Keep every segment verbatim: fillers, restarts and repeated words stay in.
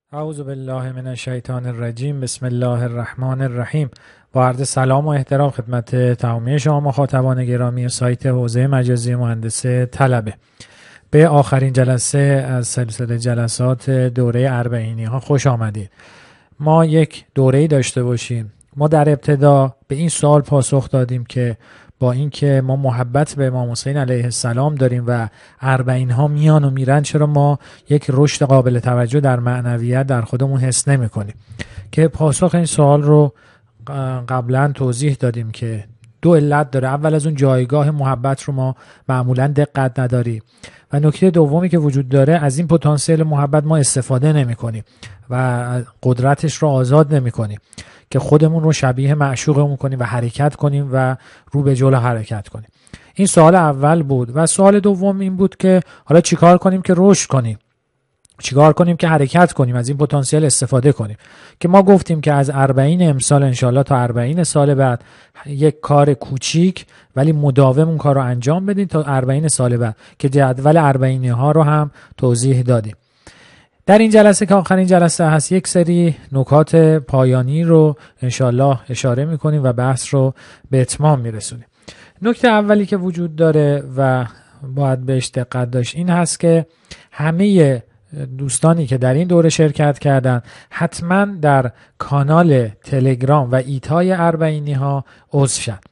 اعوذ بالله من الشیطان الرجیم. بسم الله الرحمن الرحیم. با عرض سلام و احترام خدمت تمامی شما مخاطبان گرامی سایت حوزه مجازی مهندس طلبه، به آخرین جلسه از سلسله جلسات دوره اربعینی ها خوش آمدید. ما یک دوره داشته باشیم. ما در ابتدا به این سوال پاسخ دادیم که با اینکه ما محبت به امام حسین علیه السلام داریم و اربعین ها میان و میرن، چرا ما یک رشد قابل توجه در معنویت در خودمون حس نمی کنیم؟ که پاسخ این سوال رو قبلا توضیح دادیم که دو علت داره. اول از اون جایگاه محبت رو ما معمولا دقت نداریم و نکته دومی که وجود داره، از این پتانسیل محبت ما استفاده نمی کنیم و قدرتش رو آزاد نمی کنیم که خودمون رو شبیه معشوقمون کنیم و حرکت کنیم و رو به جلو حرکت کنیم. این سوال اول بود. و سوال دوم این بود که حالا چیکار کنیم که رشد کنیم، چیکار کنیم که حرکت کنیم، از این پتانسیل استفاده کنیم. که ما گفتیم که از اربعین امسال انشالله تا اربعین سال بعد یک کار کوچیک ولی مداوم اون کار رو انجام بدین تا اربعین سال بعد، که جدول اربعینی ها رو هم توضیح دادیم. در این جلسه که آخرین جلسه هست، یک سری نکات پایانی رو انشالله اشاره میکنیم و بحث رو به اتمام میرسونیم. نکته اولی که وجود داره و باید بهش دقت داشت این هست که همه دوستانی که در این دوره شرکت کردن حتما در کانال تلگرام و ایتای اربعینی ها عضو شن.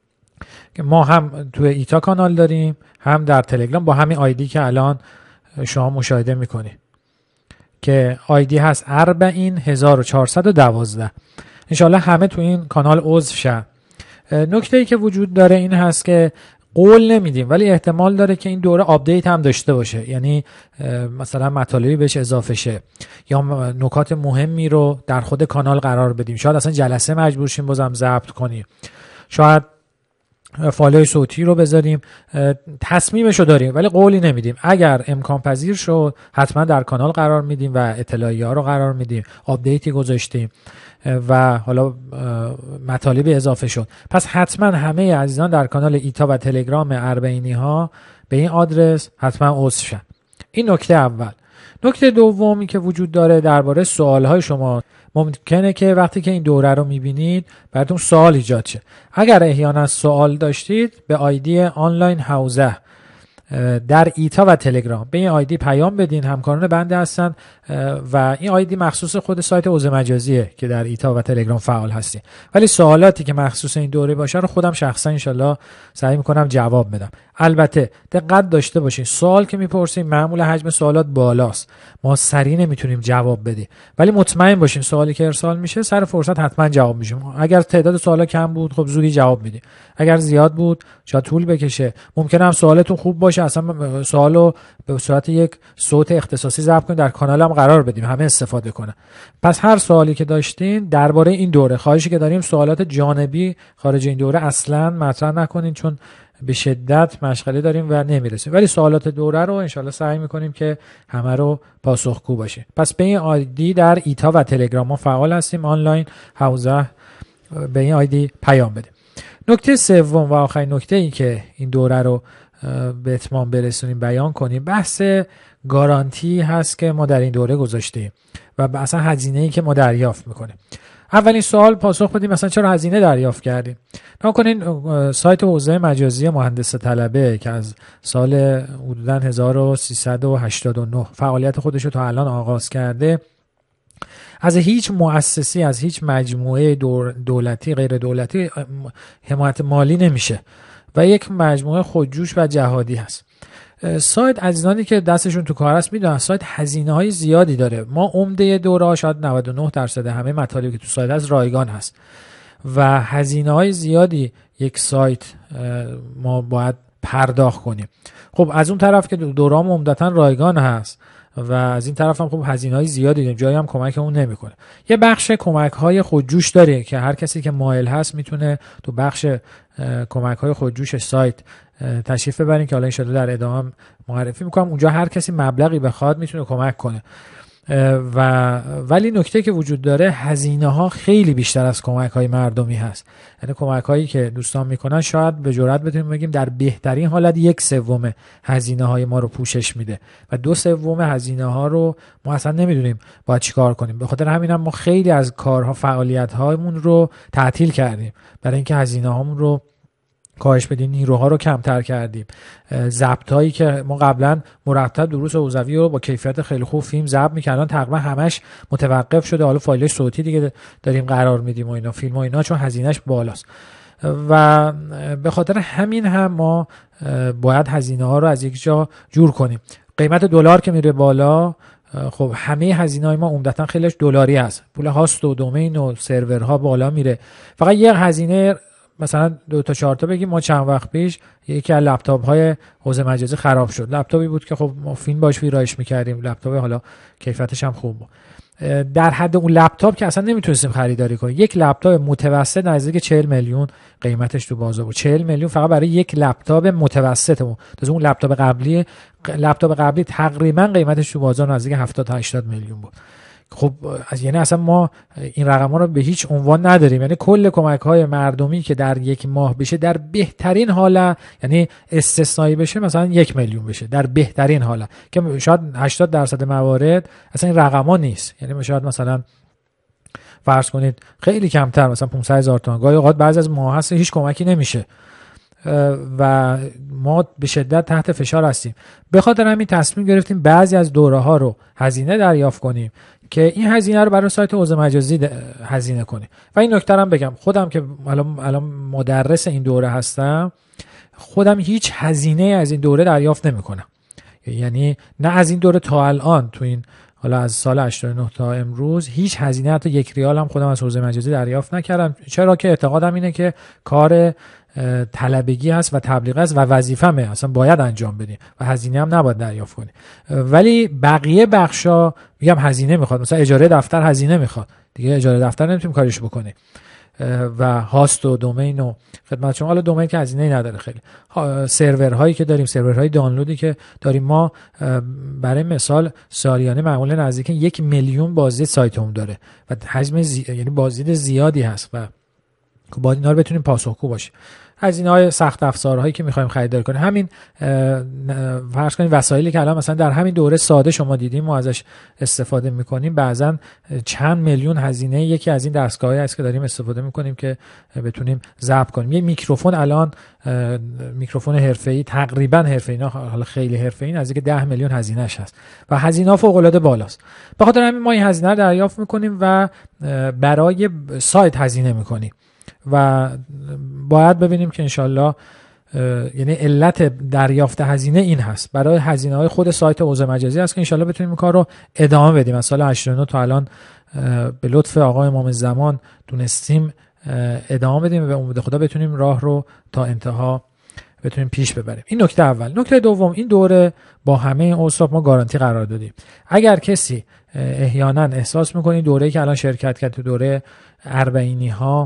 ما هم توی ایتا کانال داریم، هم در تلگرام با همین آیدی که الان شما مشاهده میکنید که آیدی هست اربعین هزار و چهارصد و دوازده. انشالله همه تو این کانال عضو شن. نکته ای که وجود داره این هست که قول نمیدیم ولی احتمال داره که این دوره آپدیت هم داشته باشه، یعنی مثلا مطالبی بهش اضافه شه یا نکات مهمی رو در خود کانال قرار بدیم. شاید اصلا جلسه مجبور شیم بازم ضبط کنیم، شاید فایل صوتی رو بذاریم. تصمیمش رو داریم ولی قولی نمیدیم. اگر امکان پذیر شد حتما در کانال قرار میدیم و اطلاعیه ها رو قرار میدیم، آپدیتی گذاشتیم و حالا مطالب اضافه شد. پس حتما همه عزیزان در کانال ایتا و تلگرام اربعینی ها به این آدرس حتما عضو شن. این نکته اول. نکته دومی که وجود داره درباره سوالهای شما. ممکنه که وقتی که این دوره رو میبینید براتون سوال ایجاد شه. اگر احیانا سوال داشتید به آیدی آنلاین حوزه در ایتا و تلگرام به این آیدی پیام بدین. همکاران بنده هستن و این آیدی مخصوص خود سایت حوزه مجازیه که در ایتا و تلگرام فعال هستیم، ولی سوالاتی که مخصوص این دوره باشه رو خودم شخصا انشالله سعی میکنم جواب بدم. البته دقت داشته باشین، سوال که میپرسیم معمول حجم سوالات بالاست، ما سریع نمیتونیم جواب بدیم، ولی مطمئن باشین سوالی که ارسال میشه سر فرصت حتما جواب میشیم. اگر تعداد سوالا کم بود خب زودی جواب میدیم، اگر زیاد بود شاید طول بکشه. ممکنه هم سوالتون خوب باشه اصلا سوالو به صورت یک صوت اختصاصی ضبط کنیم در کانالم قرار بدیم همه استفاده کنن. پس هر سوالی که داشتین درباره این دوره، خواهشی که داریم سوالات جانبی خارج این دوره اصلا مطرح نکنین، چون به شدت مشغله داریم و نمیرسیم، ولی سوالات دوره رو انشالله سعی میکنیم که همه رو پاسخگو باشه. پس به این آیدی در ایتا و تلگرام ما فعال هستیم، آنلاین حوزه، به این آیدی پیام بده. نکته سوم و آخرین نکته ای که این دوره رو به اتمام برسونیم بیان کنیم، بحث گارانتی هست که ما در این دوره گذاشتیم و اصلا هزینه ای که ما دریافت میکنیم. اولین سوال پاسخ بدیم مثلا چرا هزینه دریافت کردیم. نکنین سایت حوزه مجازی مهندس طلبه که از سال حدوداً هزار و سیصد و هشتاد و نه فعالیت خودش رو تا الان آغاز کرده، از هیچ مؤسسی، از هیچ مجموعه دولتی غیر دولتی حمایت مالی نمیشه و یک مجموعه خودجوش و جهادی هست. سایت عزیزانی که دستشون تو کار است میدونن سایت هزینه های زیادی داره. ما عمده دوره ها شاید نود و نه درصد همه مطالبی که تو سایت هست رایگان هست و هزینه های زیادی یک سایت ما باید پرداخت کنیم. خب از اون طرف که دوره ها عمدتاً رایگان هست و از این طرف هم خب هزینه‌های زیادی داریم، جایی هم کمکمون نمیکنه. یه بخش کمک‌های خودجوش داره که هر کسی که مایل هست میتونه تو بخش کمک‌های خودجوش سایت تشریف ببرین که حالا ان شاءالله در ادامه معرفی میکنم. اونجا هر کسی مبلغی بخواد میتونه کمک کنه. و ولی نکته که وجود داره هزینه ها خیلی بیشتر از کمک های مردمی هست. یعنی کمک هایی که دوستان میکنن شاید به جرئت بتونیم بگیم در بهترین حالت یک سوم هزینه های ما رو پوشش میده و دو سوم هزینه ها رو ما اصلا نمیدونیم باید چیکار کنیم. به خاطر همین هم ما خیلی از کارها فعالیت هامون رو تعطیل کردیم برای اینکه هزینه هامون رو کاهش بدیم، نیروها رو کمتر کردیم. ضبط هایی که ما قبلا مرتب دروس حوزوی رو با کیفیت خیلی خوب فیلم ضبط می‌کردن تقریبا همش متوقف شده، حالا فایل صوتی دیگه داریم قرار میدیم و اینا، فیلم و اینا، چون هزینهش بالاست و به خاطر همین هم ما باید هزینه ها رو از یک جا جور کنیم. قیمت دلار که میره بالا، خب همه هزینه‌های ما عمدتاً خیلیش دلاری است، پول هاست و دومین و سرورها بالا میره. فقط یه هزینه مثلا دو تا چهار تا بگیم، ما چند وقت پیش یکی از لپتاپ های حوزه مجازی خراب شد. لپتاپی بود که خب ما فیلم باش ویرایش میکردیم، لپتاپ حالا کیفیتش هم خوب بود. در حد اون لپتاپ که اصلا نمیتونستیم خریداری کنیم. یک لپتاپ متوسط نزدیک چهل میلیون قیمتش تو بازار بود. چهل میلیون فقط برای یک لپتاپ متوسطمون. تازه اون لپتاپ قبلی لپتاپ قبلی تقریبا قیمتش تو بازار نزدیک هفتاد تا هشتاد میلیون بود. خب یعنی اصلا ما این رقم‌ها رو به هیچ عنوان نداریم. یعنی کل کمک‌های مردمی که در یک ماه بشه در بهترین حالت، یعنی استثنایی بشه مثلا یک میلیون بشه در بهترین حالت، که شاید هشتاد درصد موارد اصلا این رقم‌ها نیست. یعنی شاید مثلا فرض کنید خیلی کمتر، مثلا پانصد هزار تومان، گاهی اوقات بعضی از ماها هست هیچ کمکی نمیشه و ما به شدت تحت فشار هستیم. به خاطر همین تصمیم گرفتیم بعضی از دوره‌ها رو هزینه دریافت کنیم که این هزینه رو برای سایت حوزه مجازی هزینه کنیم. و این نکته هم بگم، خودم که الان الان مدرس این دوره هستم، خودم هیچ هزینه از این دوره دریافت نمی‌کنم. یعنی نه از این دوره تا الان، تو این حالا از سال هشتاد و نه تا امروز هیچ هزینه حتی یک ریال هم خودم از حوزه مجازی دریافت نکردم، چرا که اعتقادم اینه که کار طلبگی هست و تبلیغ است و وظیفه‌مه، اصلا باید انجام بدیم و هزینه هم نباید دریافت کنیم. ولی بقیه بخشا میگم هزینه میخواد، مثلا اجاره دفتر هزینه میخواد، دیگه اجاره دفتر نمیتونیم کاریش بکنیم و هاست و دومین و خدمت شما. حالا دومین که هزینه‌ای نداره خیلی. سرورهایی که داریم، سرورهای دانلودی که داریم، ما برای مثال سالیانه معمولا نزدیک یک میلیون بازدید سایتمون داره و حجم زی... یعنی بازدید زیادی هست و باید اینا رو بتونیم پاسخگو باشیم. هزینه‌های سخت افزارهایی که می‌خوایم خریداری کنیم، همین فرض کنید وسایلی که الان مثلا در همین دوره ساده شما دیدیم ما ازش استفاده می‌کنیم، بعضن چند میلیون هزینه یکی از این دستگاهایی است که داریم استفاده می‌کنیم که بتونیم ضبط کنیم. یه میکروفون الان میکروفون حرفه‌ای، تقریبا حرفه‌ای، نه حالا خیلی حرفه‌ای، نزدیک ده میلیون هزینه‌اش هست و هزینه فوق‌العاده بالاست. به خاطر همین ما این هزینه رو دریافت می‌کنیم و برای سایت هزینه می‌کنیم و باید ببینیم که انشالله، یعنی علت دریافت هزینه این هست، برای هزینه های خود سایت حوزه مجازی هست که انشالله بتونیم این کار رو ادامه بدیم. از سال هشتاد و نه تا الان به لطف آقای امام زمان تونستیم ادامه بدیم و به امید خدا بتونیم راه رو تا انتها بتونیم پیش ببریم. این نکته اول. نکته دوم، این دوره با همه این اوصاف ما گارانتی قرار دادیم. اگر کسی احیانا احساس می‌کنه دوره‌ای که الان شرکت کرد، تو دوره اربعینی ها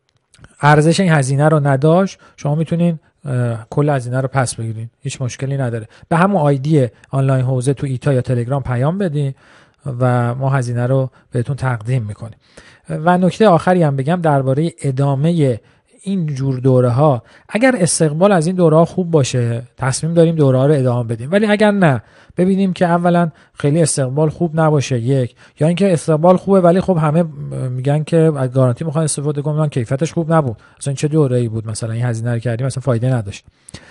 ارزش این هزینه رو نداشت، شما میتونین کل هزینه رو پس بگیرین، هیچ مشکلی نداره. به همون آیدی آنلاین حوزه تو ایتا یا تلگرام پیام بدین و ما هزینه رو بهتون تقدیم میکنیم. و نکته آخری هم بگم درباره ادامه این جور دوره ها، اگر استقبال از این دوره ها خوب باشه تصمیم داریم دوره ها رو ادامه بدیم، ولی اگر نه ببینیم که اولا خیلی استقبال خوب نباشه، یک یا اینکه استقبال خوبه ولی خب همه میگن که از گارانتی میخوان استفاده کنن، کیفیتش خوب نبود، اصلا چه دوره‌ای بود مثلا این هزینه رو کردیم مثلا فایده نداشت،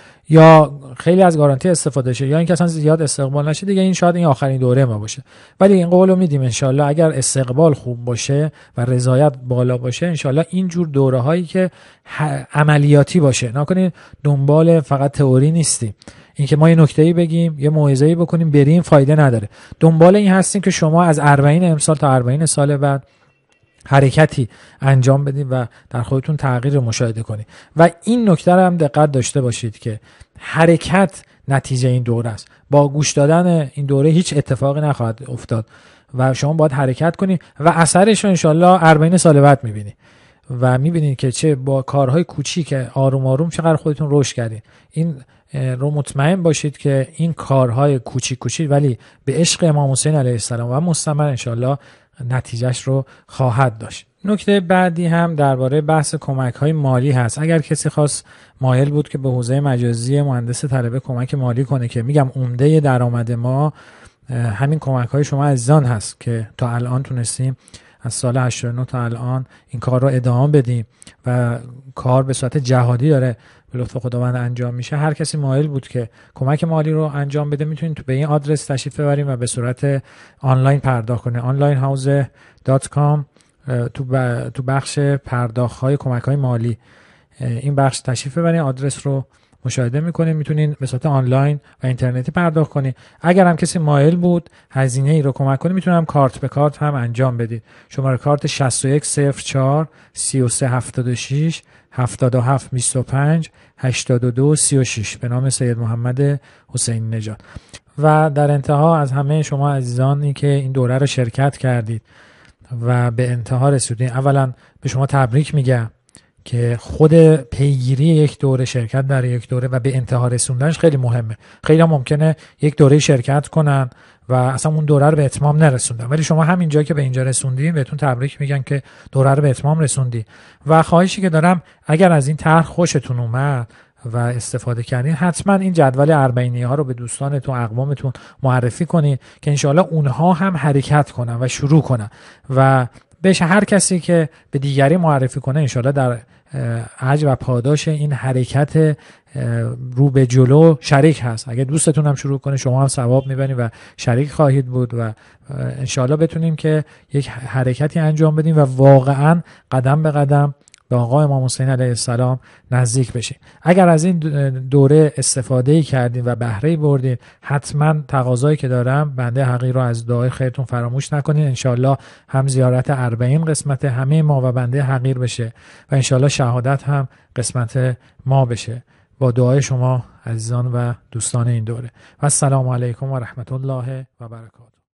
یا خیلی از گارانتی استفاده شه، یا اینکه اصلا زیاد استقبال نشه، دیگه این شاید این آخرین دوره ما باشه. ولی این قولو میدیم انشالله اگر استقبال خوب باشه و رضایت بالا باشه، انشالله این جور دوره هایی که عملیاتی باشه، نکنید دنبال فقط تئوری نیستیم، اینکه ما یه نکته‌ای بگیم یه موعظه‌ای بکنیم بریم فایده نداره، دنبال این هستیم که شما از اربعین امسال تا اربعین سال بعد حرکتی انجام بدید و در خودتون تغییر مشاهده کنید. و این نکته رو هم دقت داشته باشید که حرکت نتیجه این دوره است. با گوش دادن این دوره هیچ اتفاقی نخواهد افتاد و شما باید حرکت کنید و اثرش رو انشالله اربعین سال بعد میبینید و میبینید که چه با کارهای کوچیک آروم آروم چقدر خودتون رشد کردید. این رو مطمئن باشید که این کارهای کوچیک کوچیک ولی به عشق امام حسین علیه السلام و مستمر انشالله نتیجهش رو خواهد داشت. نکته بعدی هم درباره بحث کمک‌های مالی هست. اگر کسی خواست مایل بود که به حوزه مجازی مهندس طلبه کمک مالی کنه، که میگم عمده درآمد ما همین کمک‌های شما عزیزان هست که تا الان تونستیم از سال هشتاد و نه تا الان این کار رو ادامه بدیم و کار به صورت جهادی داره به لطف خداوند انجام میشه. هر کسی مایل بود که کمک مالی رو انجام بده میتونید تو به این آدرس تشریف ببریم و به صورت آنلاین پرداخت کنید. آنلاین هاوز دات کام تو تو بخش پرداخت‌های کمک‌های مالی این بخش تشریف ببرید، آدرس رو مشاهده میکنید، میتونید به صورت آنلاین و اینترنتی پرداخت کنید. اگر هم کسی مایل بود هزینه ای رو کمک کنه میتونم کارت به کارت هم انجام بدید. شماره کارت شصت و یک صفر چهار سی و سه هفتاد و شش هفتاد و هفت بیست و پنج هشتاد و دو سی و شش به نام سید محمد حسین نژاد. و در انتها از همه شما عزیزانی که این دوره رو شرکت کردید و به انتها رسیدید، اولا به شما تبریک میگم که خود پیگیری یک دوره، شرکت در یک دوره و به انتها رسوندنش خیلی مهمه. خیلی ممکنه یک دوره شرکت کنن و اصلا اون دوره رو به اتمام نرسوندن، ولی شما همینجا که به اینجا رسوندین بهتون تبریک میگن که دوره رو به اتمام رسوندی. و خواهشی که دارم اگر از این طرح خوشتون اومد و استفاده کردین، حتما این جدول اربعینی ها رو به دوستانتون، اقوامتون معرفی کنید که انشاءالله اونها هم حرکت کنن و شروع کنن و بشه هر کسی که به دیگری معرفی کنه انشاءالله در اجر و پاداش این حرکت رو به جلو شریک هست. اگه دوستتون هم شروع کنه شما هم ثواب میبرید و شریک خواهید بود و انشاءالله بتونیم که یک حرکتی انجام بدیم و واقعا قدم به قدم به آقا امام حسین علیه السلام نزدیک بشین. اگر از این دوره استفاده کردین و بهره بردین، حتما تقاضایی که دارم بنده حقیر رو از دعای خیرتون فراموش نکنین. انشالله هم زیارت اربعین قسمت همه ما و بنده حقیر بشه و انشالله شهادت هم قسمت ما بشه با دعای شما عزیزان و دوستان این دوره. و السلام علیکم و رحمت الله و برکاته.